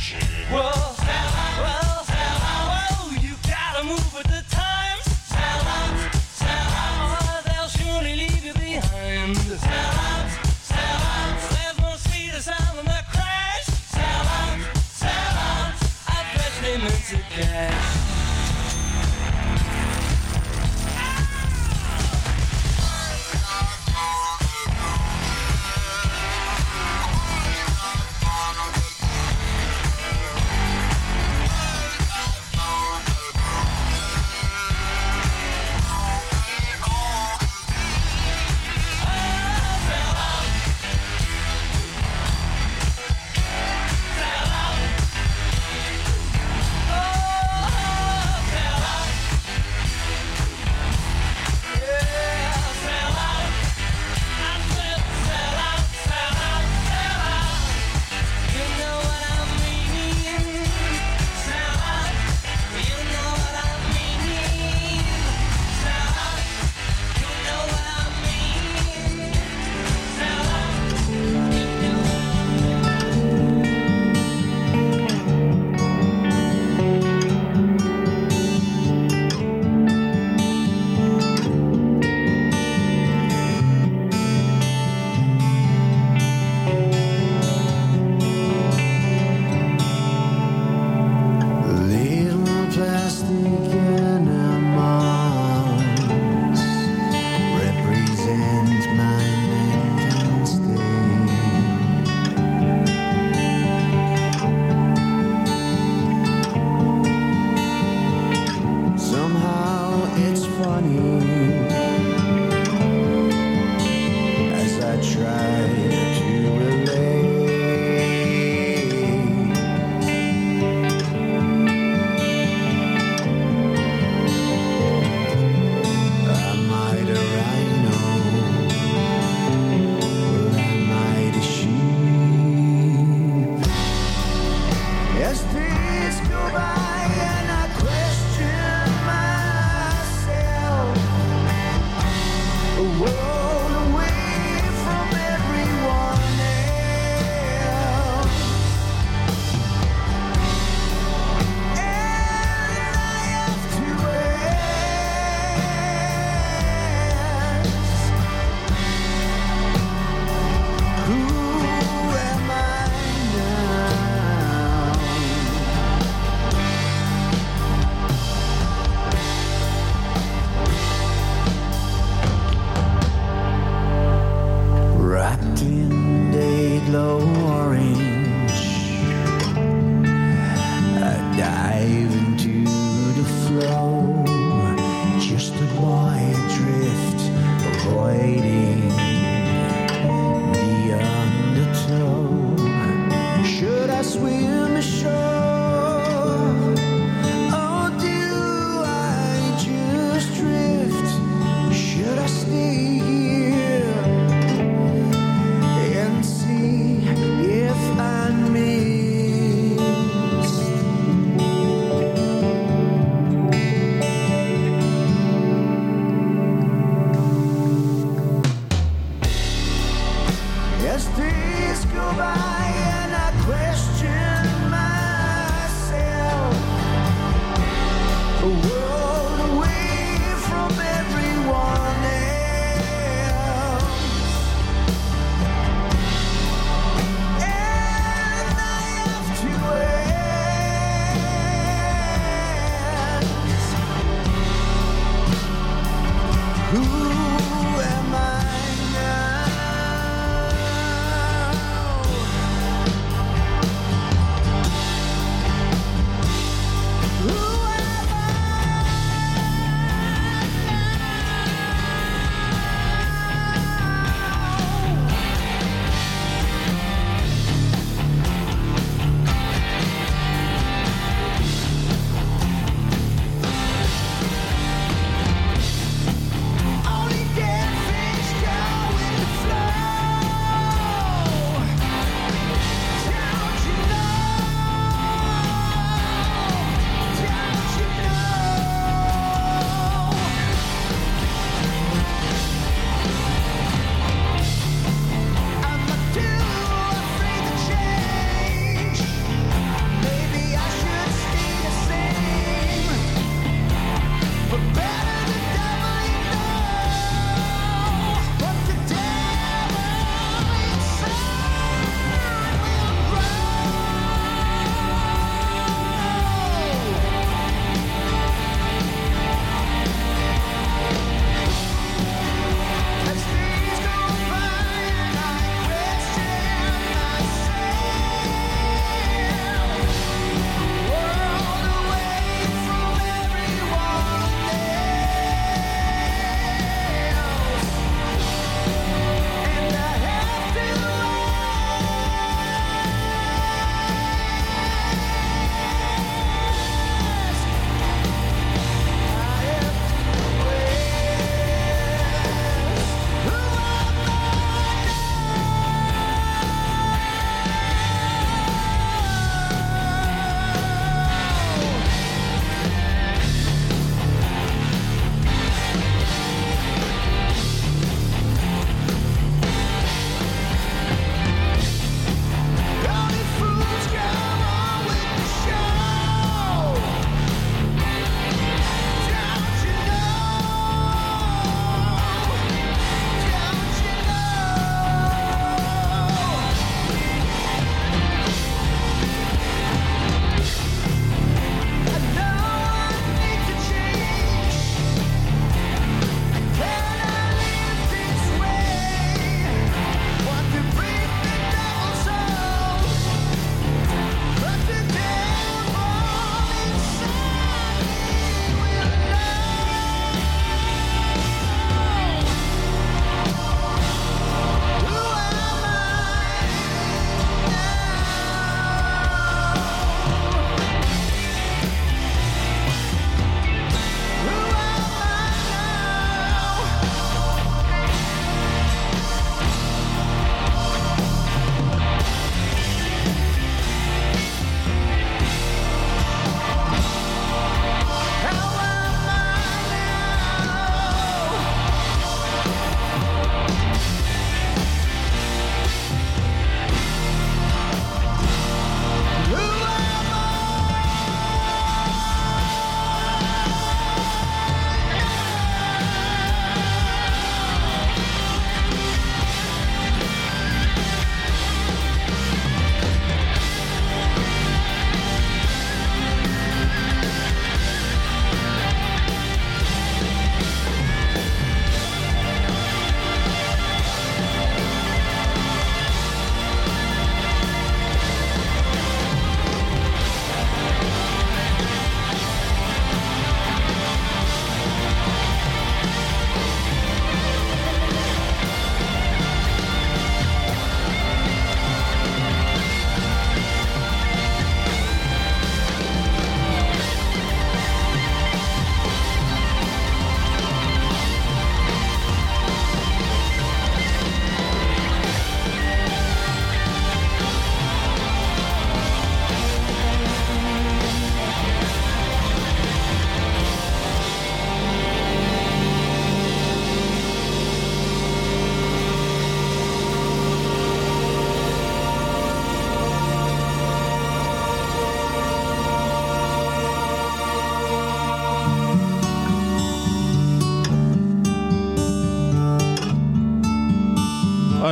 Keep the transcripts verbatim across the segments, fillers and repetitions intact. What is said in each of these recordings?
Whoa, whoa, whoa, you gotta move with the times. Sell out, sell out, or they'll surely leave you behind. Sell out, sell out, there's no sweeter sound than the crash. Sell out, sell out, I bet they meant to cash. Oh,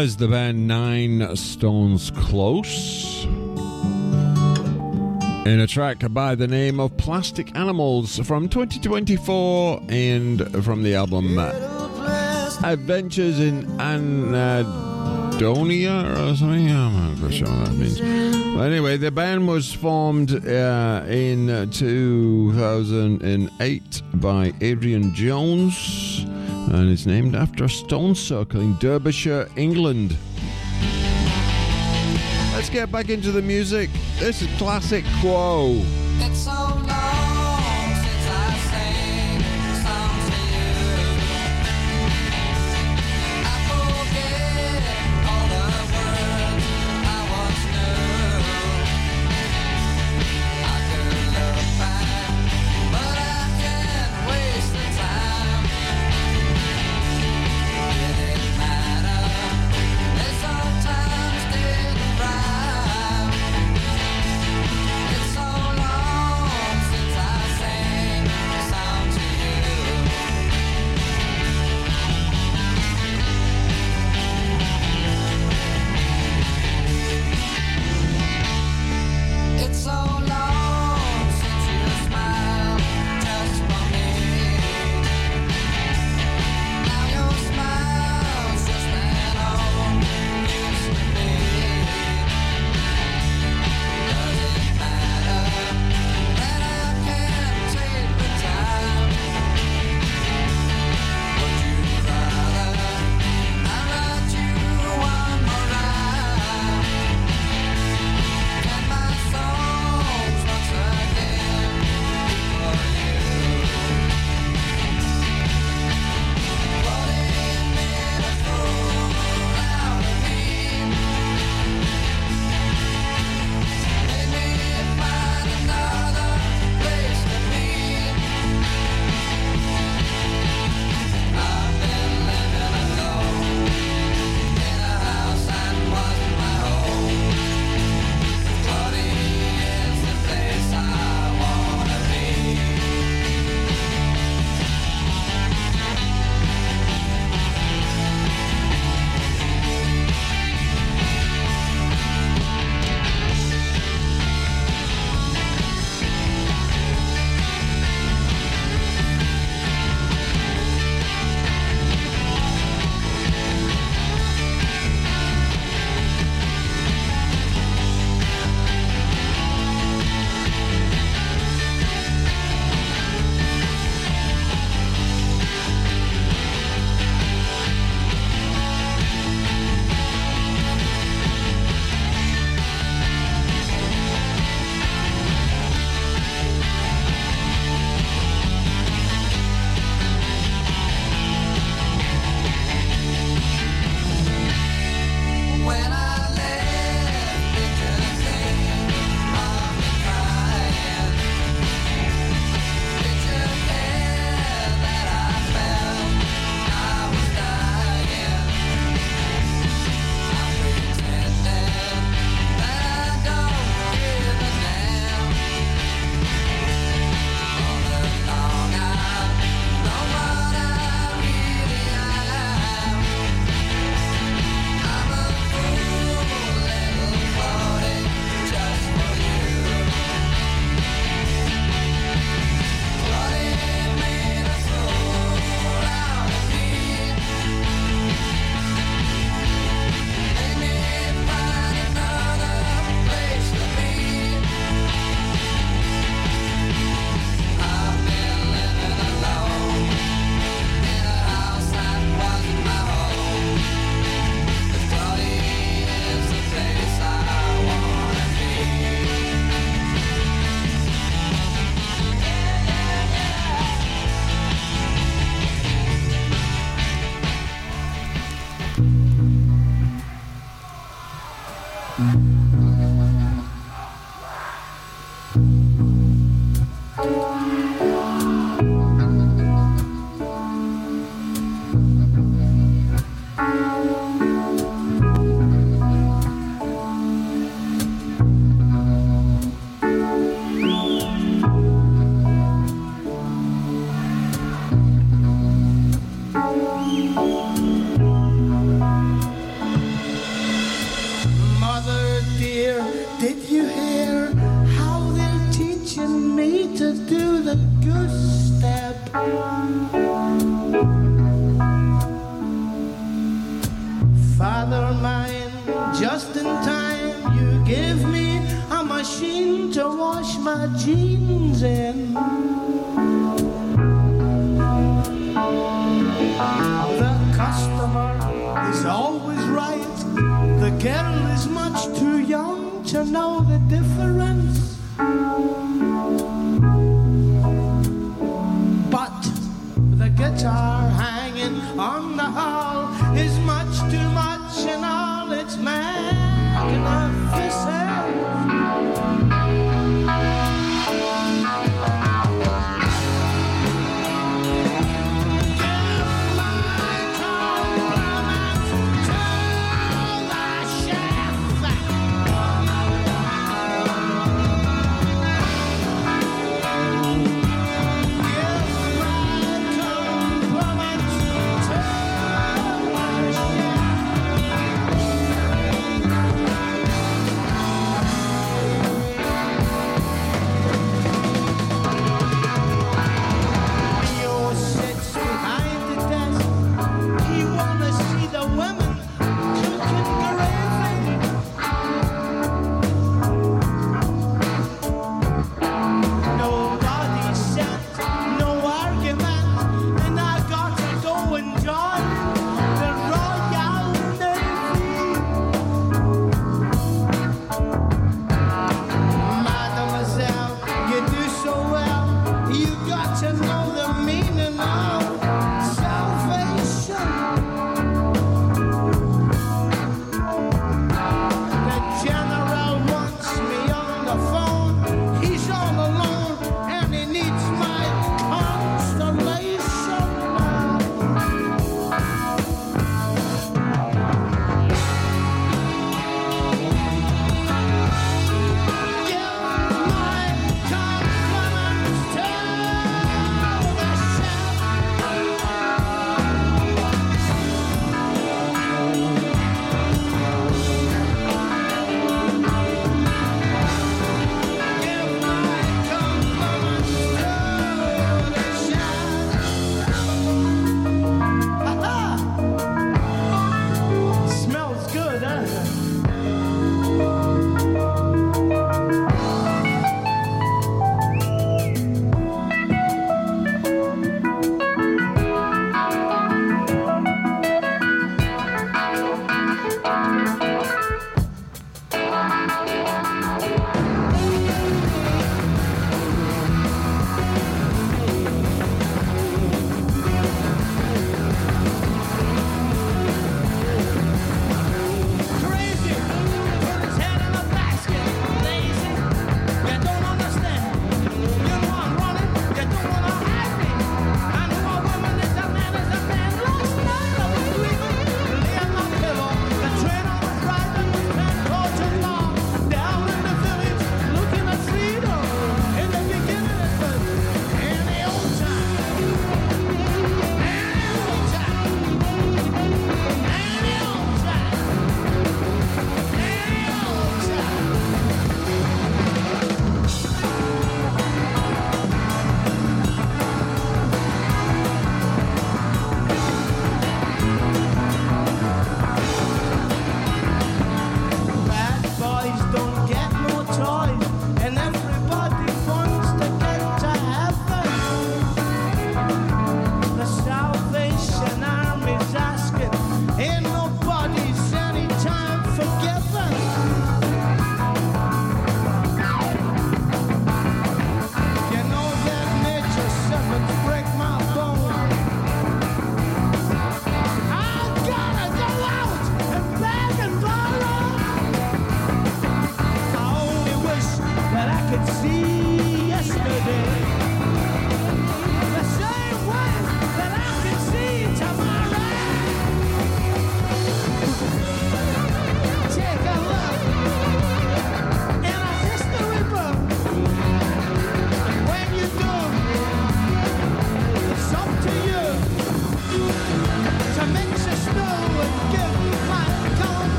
was the band Nine Stones Close in a track by the name of Plastic Animals from twenty twenty-four and from the album Adventures in Anhedonia or something. I'm not sure what that means. But anyway, the band was formed uh, in two thousand eight by Adrian Jones and is named after a stone circle in Derbyshire, England. Let's get back into the music. This is classic Quo. It's so long since I sang songs to you. I forget all the words I once knew. I could look back, but I can't waste the time. It didn't matter, they sometimes didn't rhyme. It's so long since I sang a song to you. It's so long since you smiled just for me. Now your smile's just an old used to be. Does it matter that I can't take the time? Would you rather I write you one more rhyme? Can my songs once again be for you? What it made a fool out of me. Made me find another place to be. I've been living alone in a house that wasn't my home. Bloody is the place I wanna be. When I left, it just think of me crying. Did you care that I felt I was dying? I'm pretending that I don't give a damn. All along I know what I really am. I'm a fool, little floating just for you. What it made a fool out of me. Made me find another place to be. I've been living alone in a house that wasn't my home. Bloody is the place I wanna be. Father mine, just in time you gave me a machine to wash my jeans in. The customer is always right. The girl is much too young to know the difference. But the guitar hanging on the hall is much too much and all its magnificence. Give my compliments to the chef.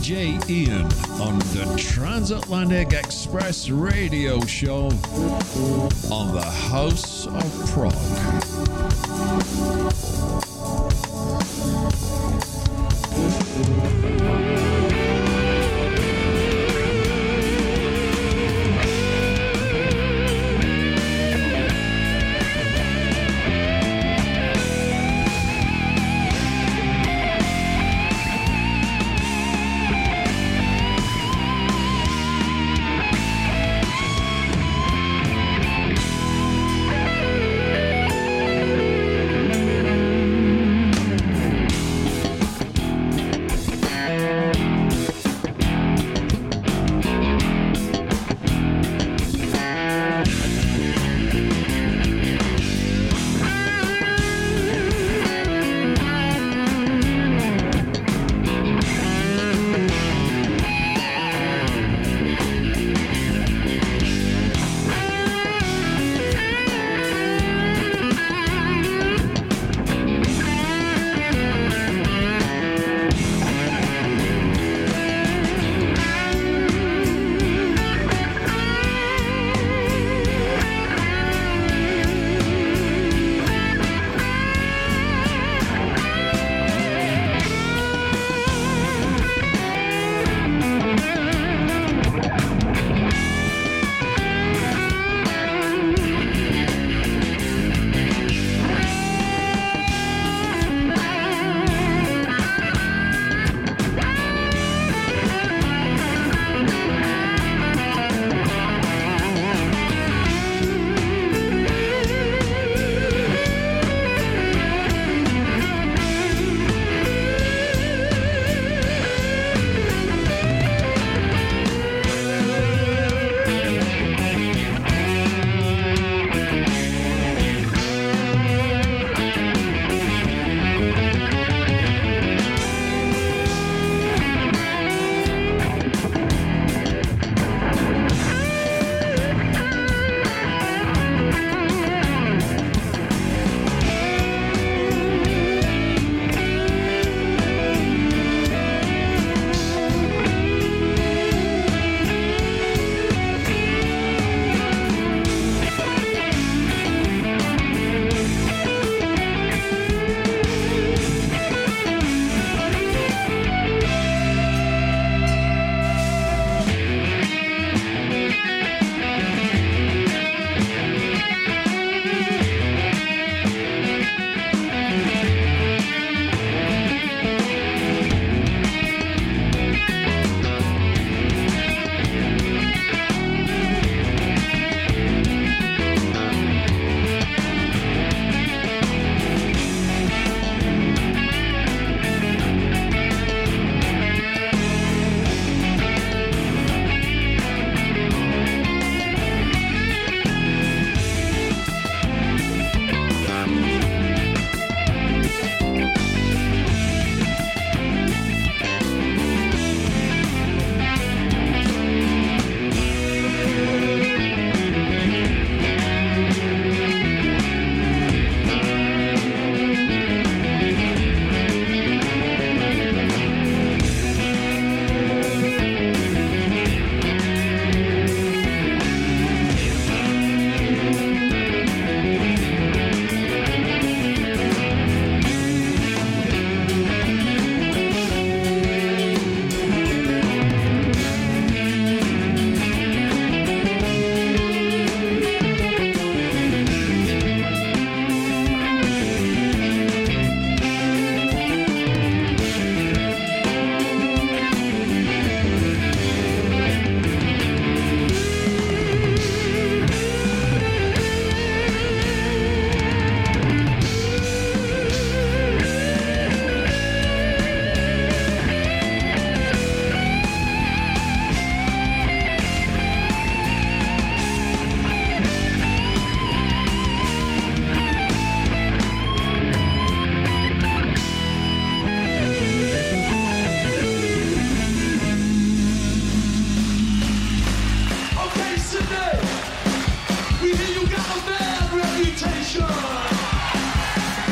J Ian on the Transatlantic Express radio show on the House of Prog.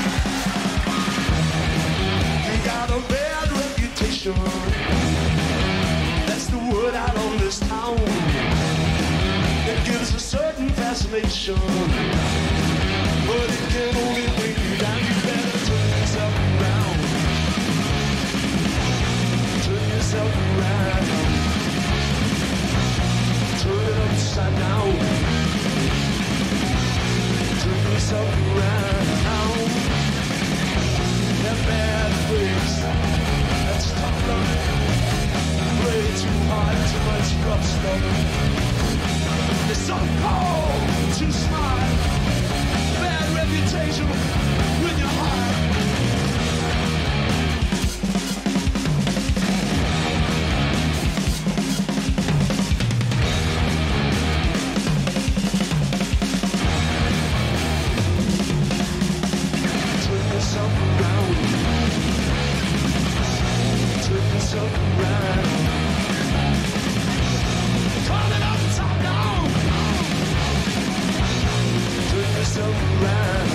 sure. translation. But it can only bring you down. You better turn yourself around. Turn yourself around. Turn it upside down. Turn yourself around. That bad face, that's tough love. Play too hard, too much rough stuff. You're so cold, too smart. Bad reputation with your heart. Turn yourself around. Turn yourself around. Turn it up, top down. Turn yourself around.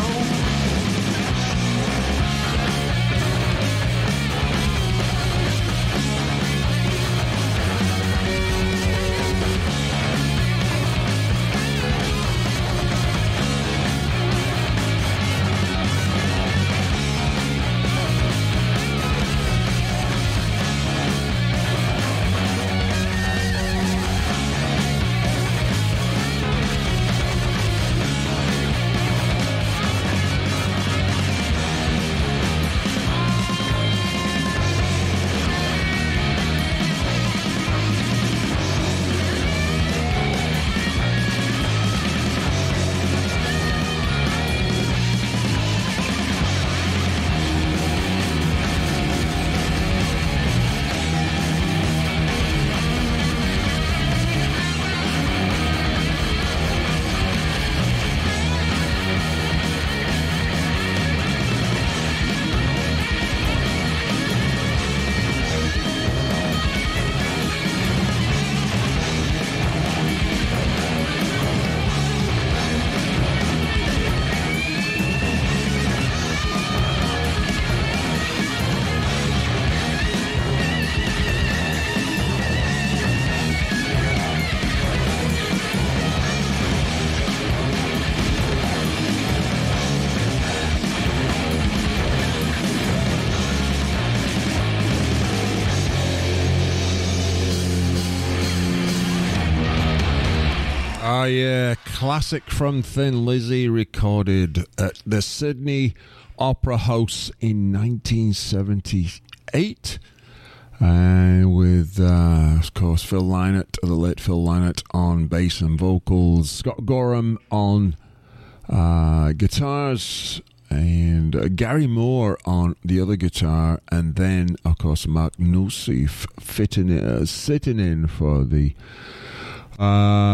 Ah, yeah, classic from Thin Lizzy, recorded at the Sydney Opera House in nineteen seventy-eight. And uh, with, uh, of course, Phil Lynott, the late Phil Lynott, on bass and vocals, Scott Gorham on uh, guitars, and uh, Gary Moore on the other guitar, and then, of course, Mark Nosey fitting uh, sitting in for the uh,